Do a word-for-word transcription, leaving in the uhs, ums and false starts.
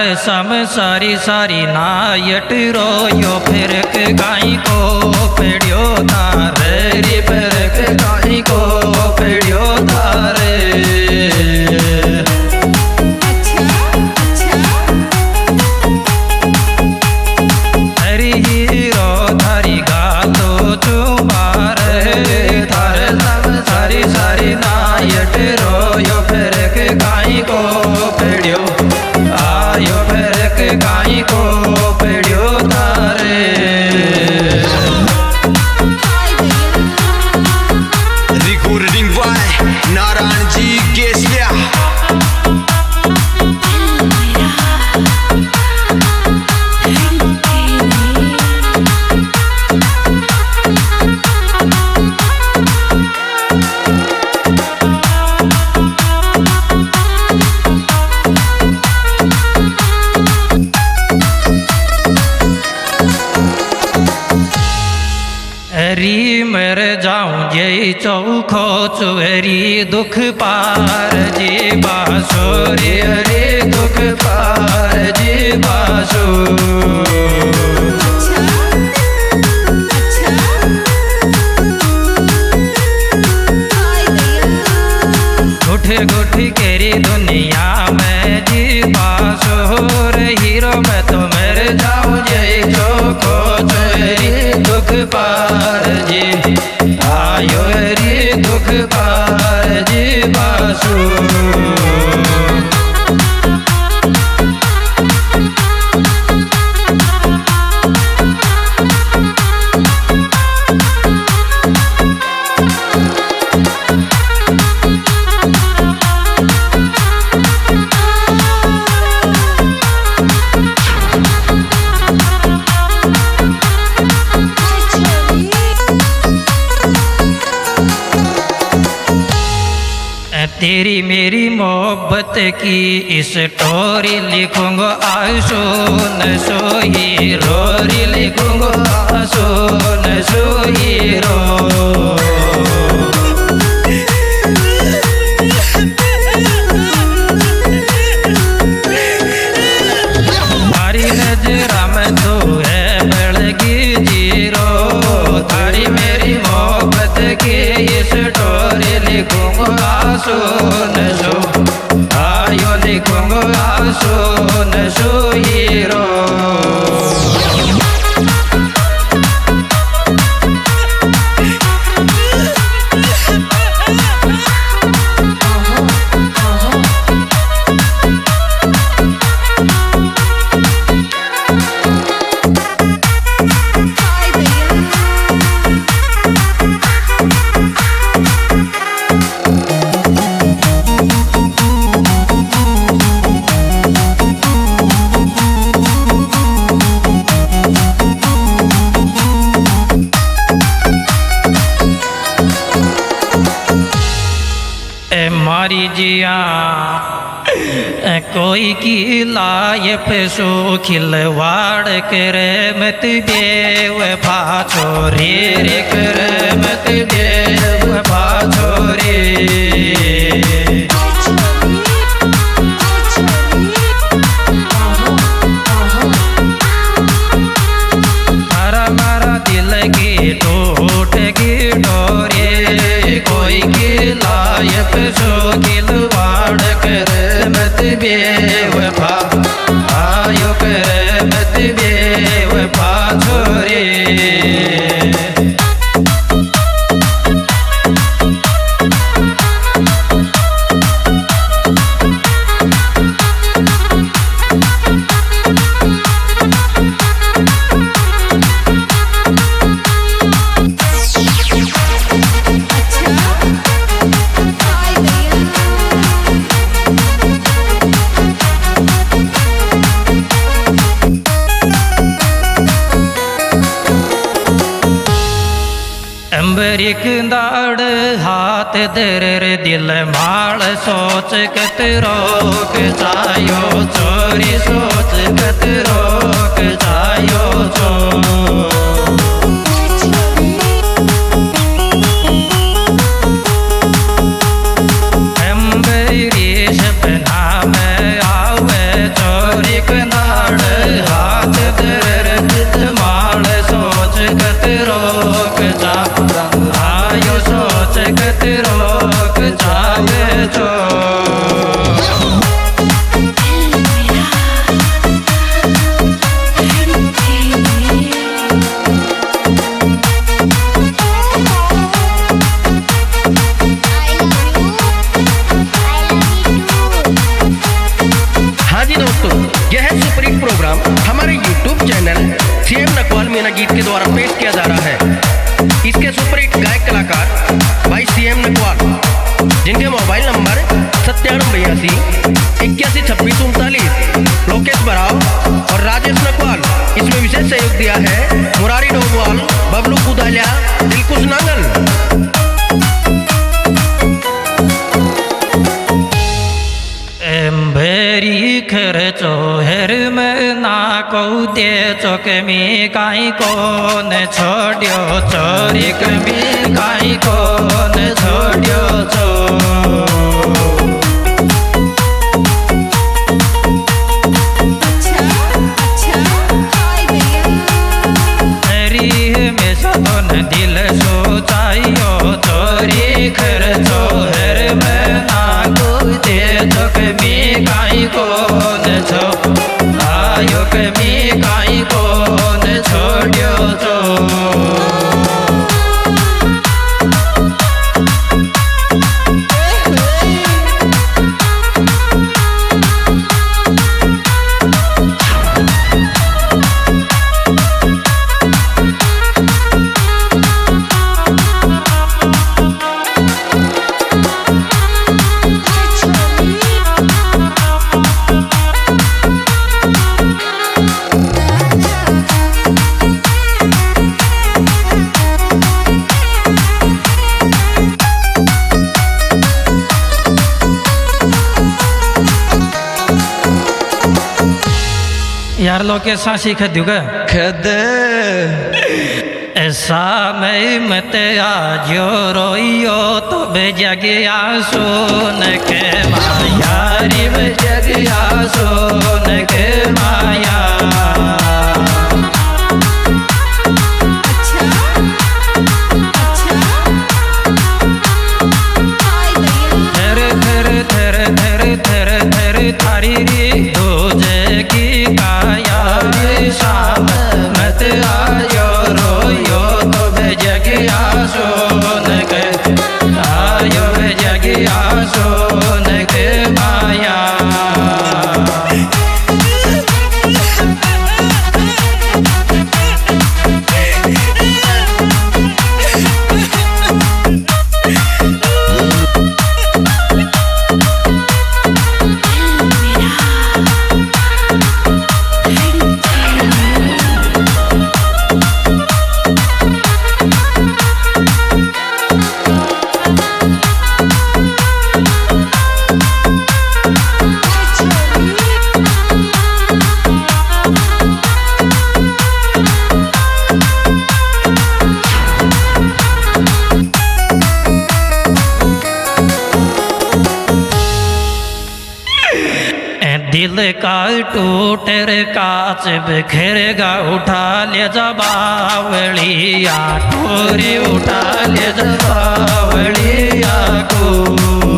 सम सारी सारी नायट रोयो फिरक गाई को पेड़ियो तारे रे फिरक गाई को पेड़ियो तारे हरी हीरो थारी गातो चुमार थारे सम सारी सारी नायट रोयो फिरक गाई को पेड़ियो आयो फिरक गाई को पेड़ियो तारे Recording by Naran Ji Keslia. हरी मर जाऊं जय चौखो चुहरी दुख पार जी बासो रे हरे दुख पार जी बासो गुठ गुठ केरी दुनिया में जी बासो रे हीरो में तो मर जाऊं जय चौखो चुहरी दुख पार जी आयो रे दुख पार जी बासु तेरी मेरी मोहब्बत की स्टोरी लिखूंगा आसो न सो हीरो री लिखूंगा आसो न सो हीरो तारी नजरा में तो है बड़गी जीरो तारी मेरी मोहब्बत की स्टोरी लिखूंगा आसो न सो आयो लिखूंगा आसो न सो हीरो मारी जिया कोई की लायफ सो खिलवाड़ करे मत बेव पाछो रे रे करे मत बेव पाछो रे मारा मारा दिल की टूट की डोरे कोई की लायक सो खिलवाड़ करे मत बेवफा आयो करे मत बेवफा छोरे एक दाड़ हाथ दर दिल माल सोच कत रोक जायो चोरी सोच कत रोक जायो चो सपना में आवे चोरी छो प्रोग्राम हमारे YouTube channel CM Nakwal Meena गीत के द्वारा पेश किया जा रहा है। इसके सुपरहिट गायक कलाकार भाई सीएम नकवाल, जिनके मोबाइल नंबर सत्तानवे बयासी इक्यासी छब्बीस उनतालीस, लोकेश बराव और राजेश नकवाल। इसमें विशेष सहयोग दिया है मुरारी डोबवाल, बबलू कुदालिया, दिलकुश नांगल। भेरी खर्चो हेर में ना को दे चौक में काई कौन छोड़ियो चोरी कमी काई कौन छोड़ियो चो हेरी में सदन दिल सोचाइयो चोरी खर्चो हेर में ना को दे चौक में काई कौन छो आयो कमी काई कौन छोड़ियो छो यार लोके सांसी खद्युगा खद ऐसा मैं मत आजो रोइयो तो बेजगिया सोन के माया रे बेजगिया सोन के माया थर थर थर थर थर थर थारी रे दूजे की काया रे शाम मत आयो रोयो तो बेजगिया सोन के आयो बेजगिया सोन के माया दिल का टूटर काच बिखरेगा उठा ले जा बावलिया टोरी उठा ले जा बावलिया को